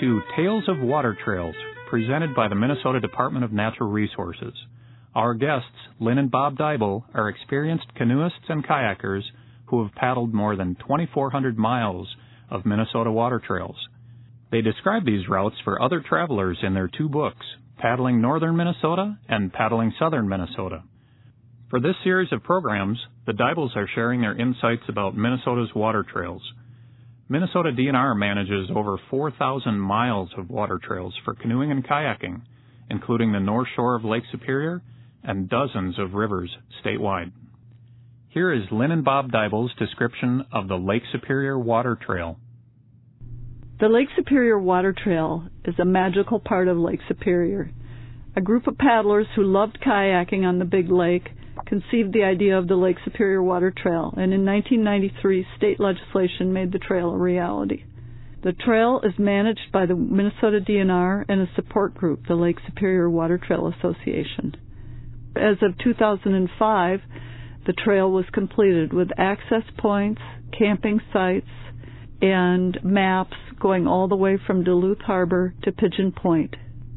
to Tales of Water Trails, presented by the Minnesota Department of Natural Resources. Our guests, Lynn and Bob Dybel, are experienced canoeists and kayakers who have paddled more than 2,400 miles of Minnesota water trails. They describe these routes for other travelers in their two books, Paddling Northern Minnesota and Paddling Southern Minnesota. For this series of programs, the Dybels are sharing their insights about Minnesota's water trails. Minnesota DNR manages over 4,000 miles of water trails for canoeing and kayaking, including the North Shore of Lake Superior and dozens of rivers statewide. Here is Lynn and Bob Dybel's description of the Lake Superior Water Trail. The Lake Superior Water Trail is a magical part of Lake Superior. A group of paddlers who loved kayaking on the Big Lake conceived the idea of the Lake Superior Water Trail, and in 1993, state legislation made the trail a reality. The trail is managed by the Minnesota DNR and a support group, the Lake Superior Water Trail Association. As of 2005, the trail was completed with access points, camping sites, and maps going all the way from Duluth Harbor to Pigeon Point.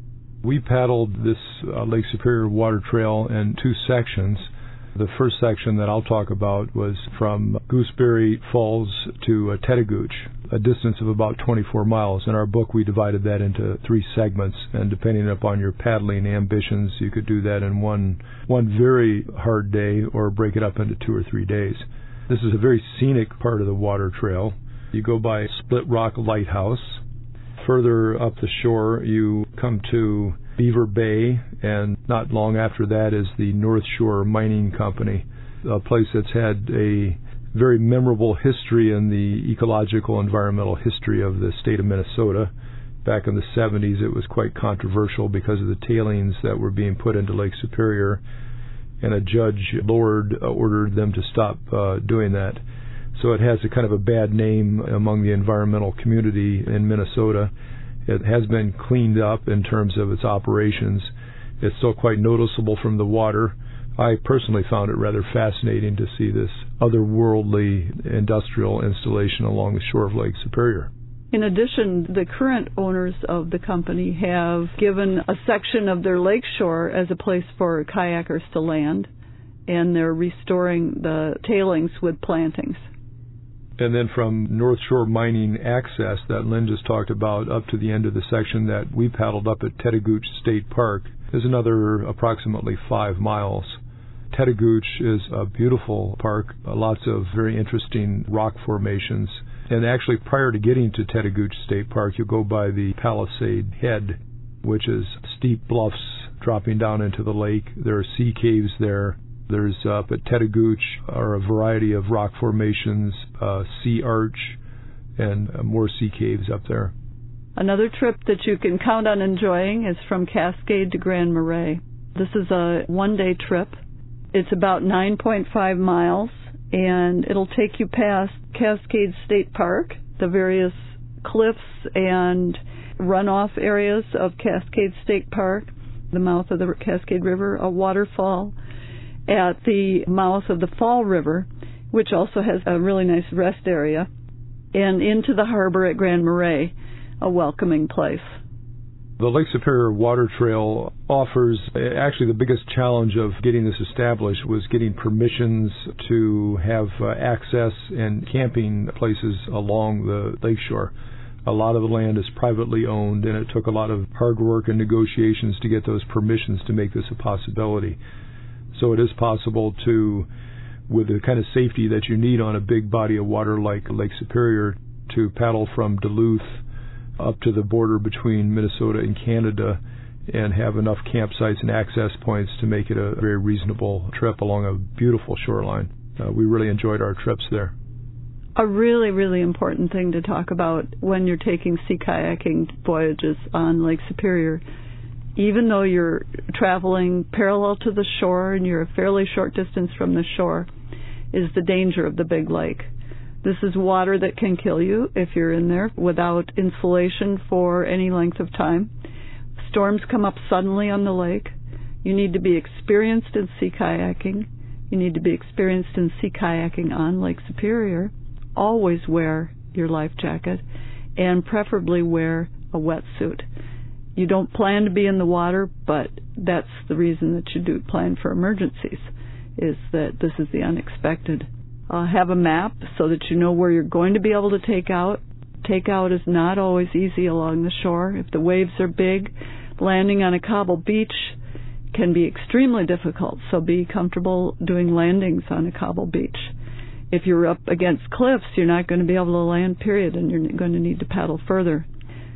We paddled this Lake Superior Water Trail in two sections. The first section that I'll talk about was from Gooseberry Falls to Tetegooch, a distance of about 24 miles. In our book, we divided that into three segments, and depending upon your paddling ambitions, you could do that in one very hard day or break it up into 2 or 3 days. This is a very scenic part of the water trail. You go by Split Rock Lighthouse. Further up the shore, you come to Beaver Bay, and not long after that is the North Shore Mining Company, a place that's had a very memorable history in the ecological environmental history of the state of Minnesota. Back in the 70s, it was quite controversial because of the tailings that were being put into Lake Superior, and a Judge Lord ordered them to stop doing that. So it has a kind of a bad name among the environmental community in Minnesota. It has been cleaned up in terms of its operations. It's still quite noticeable from the water. I personally found it rather fascinating to see this otherworldly industrial installation along the shore of Lake Superior. In addition, the current owners of the company have given a section of their lake shore as a place for kayakers to land, and they're restoring the tailings with plantings. And then from North Shore Mining Access that Lynn just talked about up to the end of the section that we paddled up at Tetegooch State Park is another approximately 5 miles. Tetegooch is a beautiful park, lots of very interesting rock formations. And actually prior to getting to Tetegooch State Park, you go by the Palisade Head, which is steep bluffs dropping down into the lake. There are sea caves there. There's up at Tetegooch are a variety of rock formations, sea arch, and more sea caves up there. Another trip that you can count on enjoying is from Cascade to Grand Marais. This is a one-day trip. It's about 9.5 miles, and it'll take you past Cascade State Park, the various cliffs and runoff areas of Cascade State Park, the mouth of the Cascade River, a waterfall at the mouth of the Fall River, which also has a really nice rest area, and into the harbor at Grand Marais, a welcoming place. The Lake Superior Water Trail offers, actually the biggest challenge of getting this established was getting permissions to have access and camping places along the lakeshore. A lot of the land is privately owned, and it took a lot of hard work and negotiations to get those permissions to make this a possibility. So it is possible to, with the kind of safety that you need on a big body of water like Lake Superior, to paddle from Duluth up to the border between Minnesota and Canada and have enough campsites and access points to make it a very reasonable trip along a beautiful shoreline. We really enjoyed our trips there. A really, really important thing to talk about when you're taking sea kayaking voyages on Lake Superior, even though you're traveling parallel to the shore and you're a fairly short distance from the shore, is the danger of the big lake. This is water that can kill you if you're in there without insulation for any length of time. Storms come up suddenly on the lake. You need to be experienced in sea kayaking. You need to be experienced in sea kayaking on Lake Superior. Always wear your life jacket, and preferably wear a wetsuit. You don't plan to be in the water, but that's the reason that you do plan for emergencies, is that this is the unexpected. Have a map so that you know where you're going to be able to take out. Take out is not always easy along the shore. If the waves are big, landing on a cobble beach can be extremely difficult, so be comfortable doing landings on a cobble beach. If you're up against cliffs, you're not going to be able to land, period, and you're going to need to paddle further.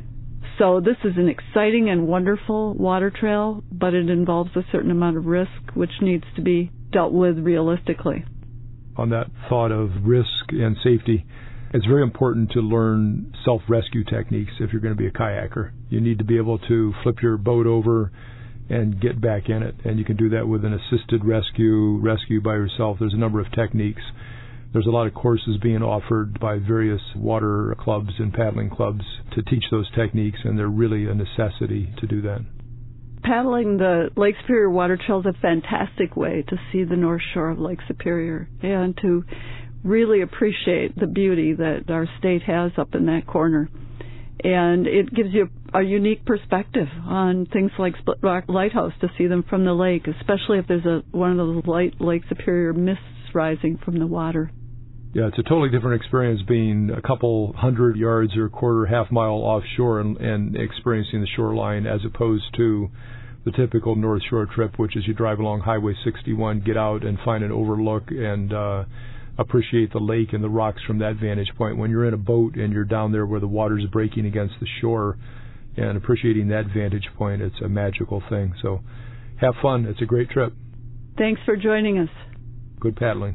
So this is an exciting and wonderful water trail, but it involves a certain amount of risk, which needs to be dealt with realistically. On that thought of risk and safety, it's very important to learn self-rescue techniques if you're going to be a kayaker. You need to be able to flip your boat over and get back in it, and you can do that with an assisted rescue by yourself. There's a number of techniques. There's a lot of courses being offered by various water clubs and paddling clubs to teach those techniques, and they're really a necessity to do that. Paddling the Lake Superior Water Trail is a fantastic way to see the North Shore of Lake Superior and to really appreciate the beauty that our state has up in that corner. And it gives you a unique perspective on things like Split Rock Lighthouse, to see them from the lake, especially if there's one of those light Lake Superior mists rising from the water. Yeah, it's a totally different experience being a couple 100 yards or half mile offshore and experiencing the shoreline, as opposed to the typical North Shore trip, which is you drive along Highway 61, get out and find an overlook and appreciate the lake and the rocks from that vantage point. When you're in a boat and you're down there where the water's breaking against the shore and appreciating that vantage point, it's a magical thing. So have fun. It's a great trip. Thanks for joining us. Good paddling.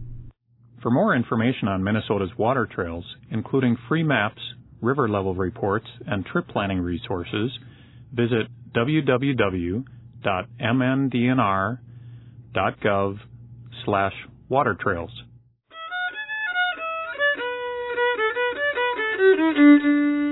For more information on Minnesota's water trails, including free maps, river level reports, and trip planning resources, visit www.mndnr.gov/watertrails.